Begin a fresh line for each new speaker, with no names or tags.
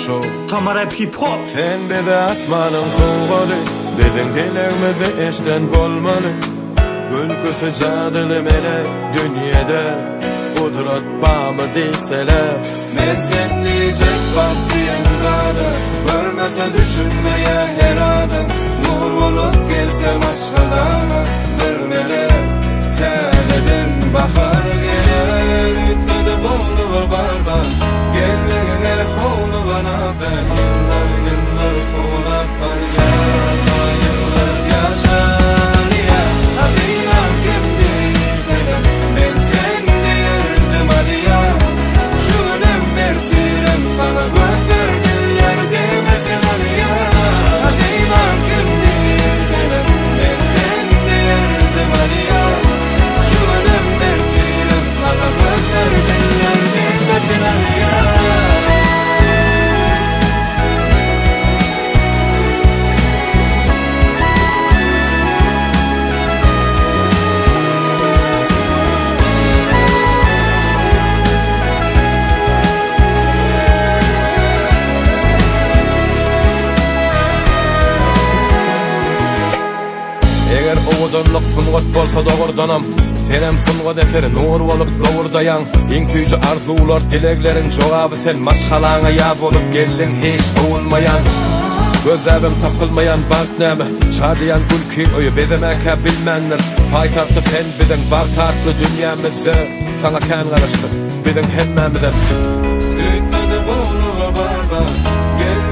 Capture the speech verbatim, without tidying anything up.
show.
Tamara hip hop.
Sen bede asmanın soğuğadı, dedin dilerimizi eşten bolmalı. Gülküsü cadılı mele dünyada, kudret bağımı deyseler. Men sen diyecek vaktiyen zadı, görmese düşünmeye her adım. Nur olup gelse maşkala, bir melek Täleden bahar gelir, ütmedi boğulu bardan. Gelmegine hoğlu bana ben, yıllar yıllar tuğlap barcan. Yıllar yaşar ya, hazinam kimdi senin, ben sen derdim aliya. Şunem mertirem sana götür diller demesin aliya. Hazinam kimdi senin, ben sen derdim aliya. Eger oğudunluk sungot bolsa doğurdanam, senem sungot eseri nur olup doğurdayan. İň süýji arzular dileklerin jogabı sen maşgalaňa ýaz bolup geldin hiç soğulmayan. Gözläbim tapylmayan bartnäme, şadiyan gülki öýü bezemeke bilmenler. Paýtagty sen biziň bar tatly dünýämizde, sana kän garaşdy biziň hemmemize. Ütmedi boğuluğa bardan, gel